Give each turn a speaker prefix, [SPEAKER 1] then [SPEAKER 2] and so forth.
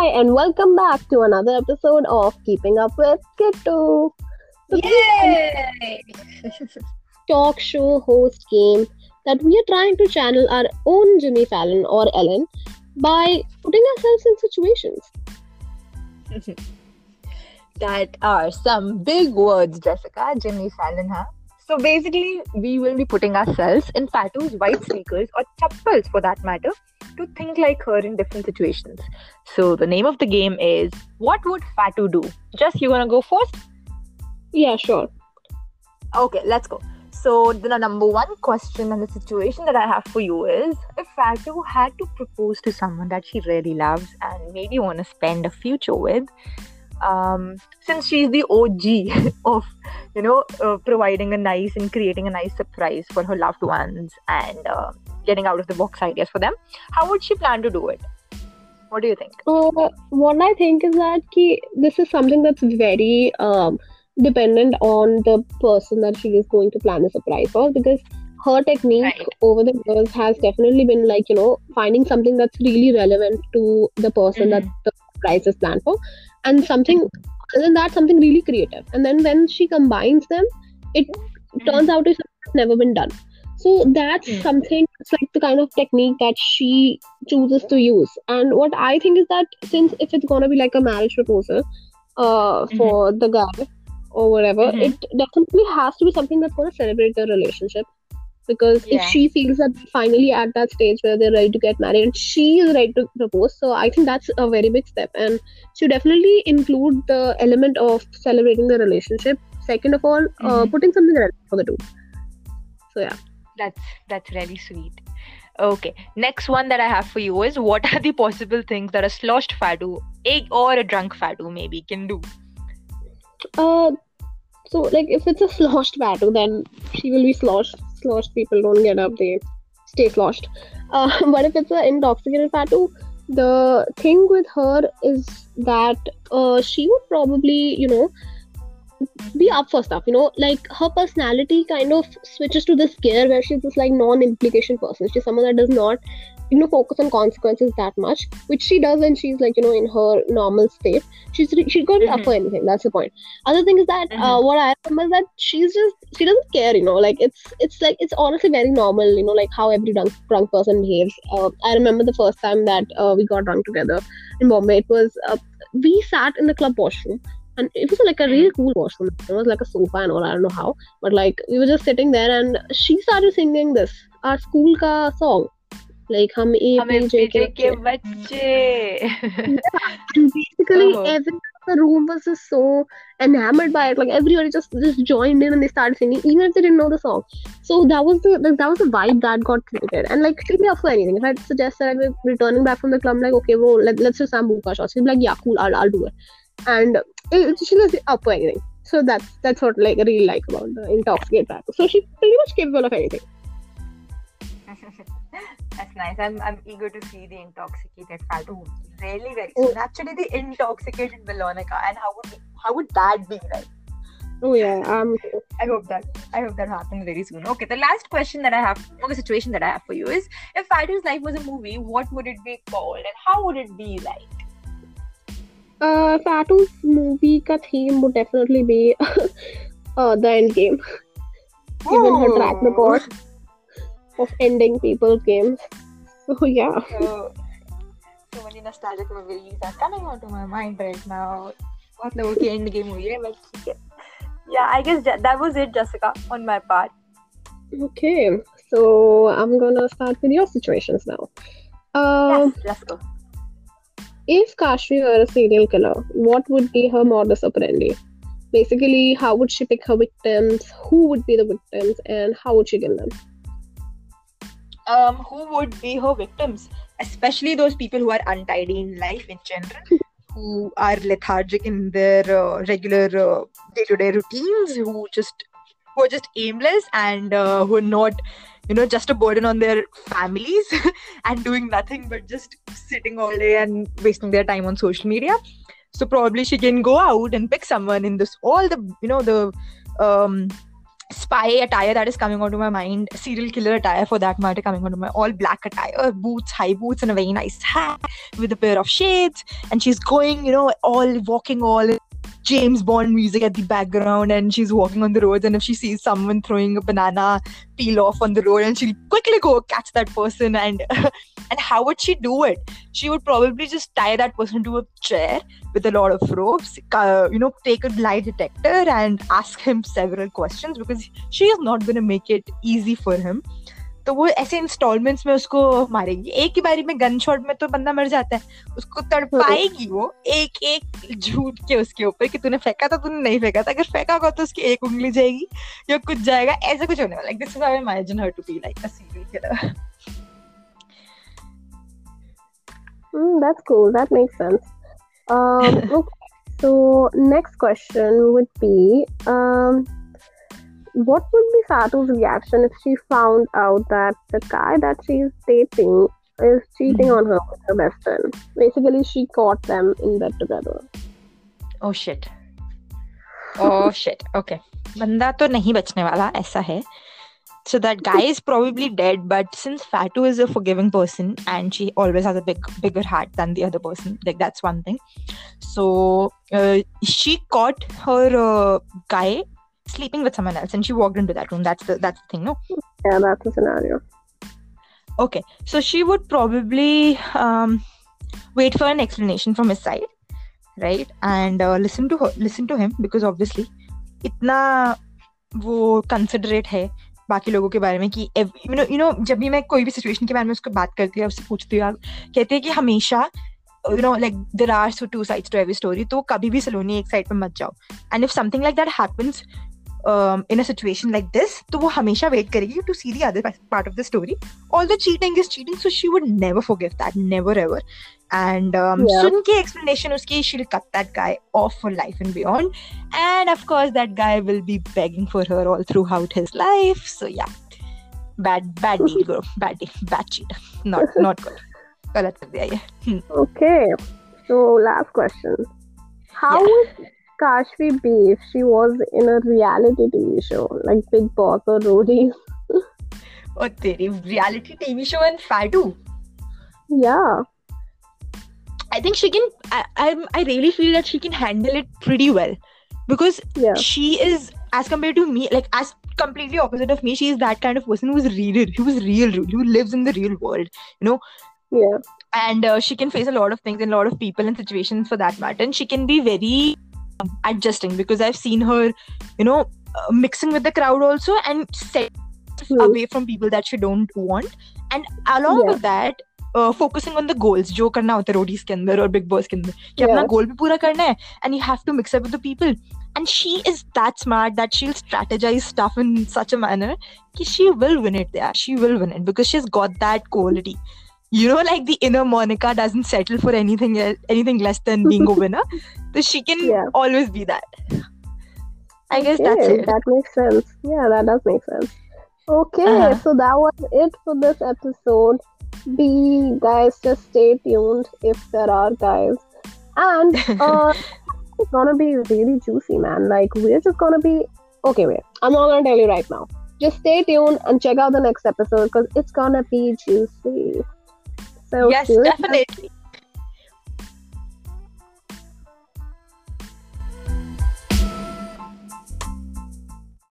[SPEAKER 1] and welcome back to another episode of Keeping Up with Kittu. So, this is
[SPEAKER 2] Yay!
[SPEAKER 1] a talk show host game that we are trying to channel our own Jimmy Fallon or Ellen by putting ourselves in situations.
[SPEAKER 2] That are some big words, Jessica. Jimmy Fallon, huh? So basically, we will be putting ourselves in Fatu's white sneakers or chappals for that matter to think like her in different situations. So the name of the game is What Would Fatu Do? Jess, you wanna go first?
[SPEAKER 1] Yeah, sure.
[SPEAKER 2] Okay, let's go. So the number one question and the situation that I have for you is if Fatu had to propose to someone that she really loves and maybe want to spend a future with, since she's the OG of providing a nice and creating a nice surprise for her loved ones and getting out of the box ideas for them, how would she plan to do it? What do you think?
[SPEAKER 1] What I think is that this is something that's very dependent on the person that she is going to plan a surprise for, because her technique
[SPEAKER 2] Right.
[SPEAKER 1] over the years has definitely been finding something that's really relevant to the person that the surprise is planned for, and something other than that, something really creative. And then when she combines them, it turns out to be something that's never been done. So that's
[SPEAKER 2] Mm.
[SPEAKER 1] something, it's like the kind of technique that she chooses to use. And what I think is that since if it's gonna be like a marriage proposal for the guy or whatever,
[SPEAKER 2] Mhm.
[SPEAKER 1] it definitely has to be something that's gonna celebrate their relationship. Because if
[SPEAKER 2] Yeah.
[SPEAKER 1] she feels that finally at that stage where they're ready to get married and she is ready to propose, so I think that's a very big step, and she definitely include the element of celebrating the relationship. Second of all, putting something relevant for the two. So yeah.
[SPEAKER 2] That's really sweet. Okay, next one that I have for you is what are the possible things that a sloshed Fatu or a drunk Fatu maybe can do?
[SPEAKER 1] So like if it's a sloshed Fatu, then she will be sloshed. Sloshed people don't get up; they stay sloshed. But if it's an intoxicated Fatu, the thing with her is that she would probably be up for stuff. Like her personality kind of switches to this gear where she's this like non-implication person. She's someone that does not focus on consequences that much, which she does when she's like in her normal state. She's gonna be up for anything. That's the point. Other thing is that what I remember is that she doesn't care. Like it's honestly very normal. Like how every drunk person behaves. I remember the first time that we got drunk together in Bombay. It was we sat in the club washroom. And it was like a really cool washroom. It was like a sofa and all. I don't know how, but like we were just sitting there, and she started singing our school ka song, like "Hum
[SPEAKER 2] हमें
[SPEAKER 1] APJ
[SPEAKER 2] पीछे
[SPEAKER 1] के
[SPEAKER 2] के बच्चे.
[SPEAKER 1] And basically,
[SPEAKER 2] Oh.
[SPEAKER 1] everyone in the room was just so enamored by it. Like everybody just joined in and they started singing, even if they didn't know the song. So that was the vibe that got created. And like she'd be up for anything. If I suggest that I'm returning back from the club, I'm like, okay, bro, let's just sambuca shots. She'd be like, yeah, cool, I'll do it. And she was up for anything. So that's what like I really like about the intoxicated Fatu. So she's pretty much capable of anything.
[SPEAKER 2] That's nice. I'm eager to see the intoxicated Fatu really very
[SPEAKER 1] Oh.
[SPEAKER 2] soon. Actually, the intoxicated Veronica, and how would that be like?
[SPEAKER 1] Oh yeah,
[SPEAKER 2] I hope that happens very soon. Okay, the last question that I have, or the situation that I have for you is: if Fatu's life was a movie, what would it be called, and how would it be like?
[SPEAKER 1] Fatu's movie ka theme would definitely be the end game, given her track record of ending people's games. So yeah.
[SPEAKER 2] So many nostalgic movies are coming onto my mind right now. बहुत लोगों की end game हुई है, but ठीक है. Yeah, I guess that was it, Jessica, on my part.
[SPEAKER 1] Okay, so I'm gonna start with your situations now.
[SPEAKER 2] Yes, let's go.
[SPEAKER 1] If Kashmi were a serial killer, what would be her modus operandi? Basically, how would she pick her victims? Who would be the victims, and how would she kill them?
[SPEAKER 2] Who would be her victims? Especially those people who are untidy in life in general, who are lethargic in their regular day-to-day routines, who are just aimless and who are not, just a burden on their families and doing nothing but just sitting all day and wasting their time on social media. So probably she can go out and pick someone in this all the spy attire that is coming onto my mind, serial killer attire for that matter coming onto my all black attire, boots, high boots, and a very nice hat with a pair of shades, and she's going, all walking all James Bond music at the background, and she's walking on the roads, and if she sees someone throwing a banana peel off on the road, and she'll quickly go catch that person, and and how would she do it? She would probably just tie that person to a chair with a lot of ropes, take a lie detector and ask him several questions, because she is not going to make it easy for him. तो वो ऐसे installments में उसको मारेगी, एक ही बारी में gun shot में तो बंदा मर जाता है, उसको तड़पाएगी वो एक एक झूठ के उसके ऊपर कि तूने फेंका था, तूने नहीं फेंका था, अगर फेंका होगा तो उसकी एक उंगली जाएगी या कुछ जाएगा, ऐसा कुछ होने वाला है. This is how I imagine her to be like a serial killer.
[SPEAKER 1] That's cool. That makes sense. Okay. So next question would be, what would be Fatu's reaction if she found out that the guy that she's dating is cheating on her with her best friend? Basically, she caught them in bed together.
[SPEAKER 2] Oh shit. Okay. बंदा तो नहीं बचने वाला, ऐसा है. So that guy is probably dead, but since Fatu is a forgiving person and she always has a bigger heart than the other person, like that's one thing. So she caught her guy sleeping with someone else, and she walked into that room. That's the thing, no?
[SPEAKER 1] Yeah, that's the scenario.
[SPEAKER 2] Okay, so she would probably wait for an explanation from his side, right? And listen to him, because obviously इतना वो considerate है बाकी लोगों के बारे में कि जब भी मैं कोई भी सिचुएशन के बारे में उसको बात करती हूँ, उससे पूछती हूँ, कहते हैं कि हमेशा like there are two sides to every story, तो कभी भी सलोनी एक साइड पे मत जाओ. And if something like that happens in a situation like this, तो वो हमेशा wait करेगी to see the other part of the story. Although cheating is cheating, so she would never forgive that, never ever. And सुन के explanation उसकी, she'll cut that guy off for life and beyond. And of course that guy will be begging for her all throughout his life. So yeah, bad deal, girl. Bad cheat. Not good. गलत कर दिया ये.
[SPEAKER 1] Okay, so last question. How would Kashvi be if she was in a reality TV show like Big Boss or Roadies?
[SPEAKER 2] Oh, तेरी reality TV show and Fatu.
[SPEAKER 1] Yeah.
[SPEAKER 2] I think she can. I really feel that she can handle it pretty well, because she is, as compared to me, like as completely opposite of me, she is that kind of person who lives in the real world,
[SPEAKER 1] Yeah.
[SPEAKER 2] And she can face a lot of things and a lot of people and situations for that matter, and she can be very adjusting, because I've seen her, mixing with the crowd also, and set away from people that she don't want, and along with that focusing on the goals, जो करना होता है Roadies के अंदर और big boss के अंदर, कि अपना गोल भी पूरा करना है, and you have to mix up with the people. And she is that smart that she'll strategize stuff in such a manner that she will win it there. She will win it because she's got that quality. Like the inner Monica doesn't settle for anything less than being a winner. So she can always be that. I guess that's it.
[SPEAKER 1] That makes sense. Yeah, that does make sense. Okay, so that was it for this episode. Guys, just stay tuned if there are guys. And it's gonna be really juicy, man. Like, we're just gonna be... Okay, wait. I'm not gonna tell you right now. Just stay tuned and check out the next episode because it's gonna be juicy. So
[SPEAKER 2] yes, definitely.